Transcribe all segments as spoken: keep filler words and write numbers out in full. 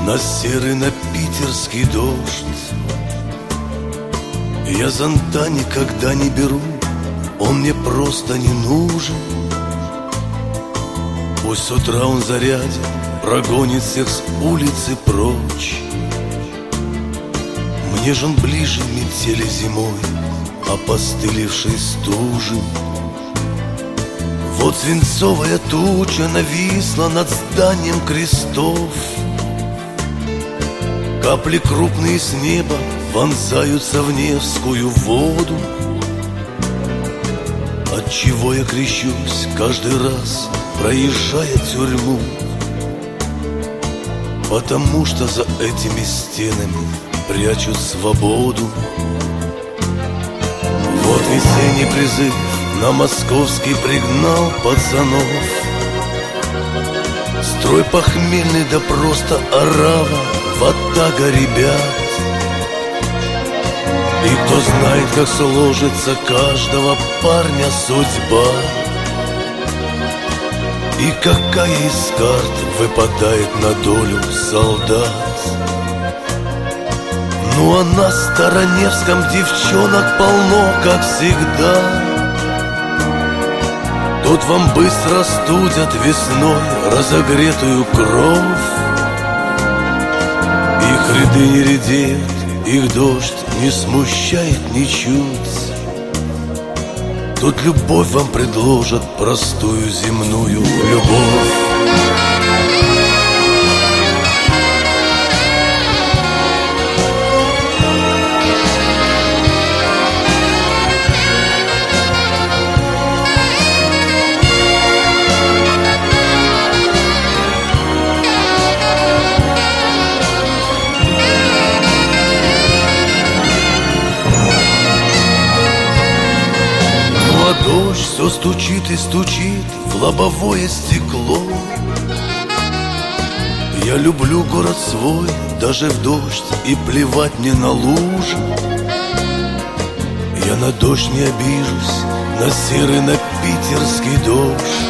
На серый, на питерский дождь. Я зонта никогда не беру, он мне просто не нужен. Пусть с утра он зарядит, прогонит всех с улицы прочь. Мне ж он ближе метели зимой, опостылевшей стужи. Вот свинцовая туча нависла над зданием крестов. Капли крупные с неба вонзаются в Невскую воду. Отчего я крещусь каждый раз, проезжая тюрьму? Потому что за этими стенами прячут свободу. Вот весенний призыв на московский пригнал пацанов. Строй похмельный, да просто орава, ватага ребят. И кто знает, как сложится каждого парня судьба, и какая из карт выпадает на долю солдат. Ну а на Староневском девчонок полно, как всегда. Тут вам быстро студят весной разогретую кровь. Их ряды не редеют, их дождь не смущает ничуть. Тут любовь вам предложат, простую земную любовь. Дождь все стучит и стучит в лобовое стекло. Я люблю город свой, даже в дождь, и плевать мне на лужи. Я на дождь не обижусь, на серый, на питерский дождь.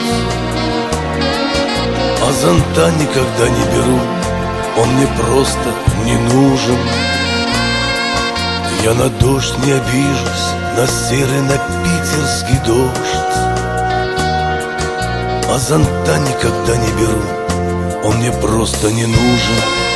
А зонта никогда не беру, он мне просто не нужен. Я на дождь не обижусь, на серый, на питерский дождь. А зонта никогда не беру, он мне просто не нужен.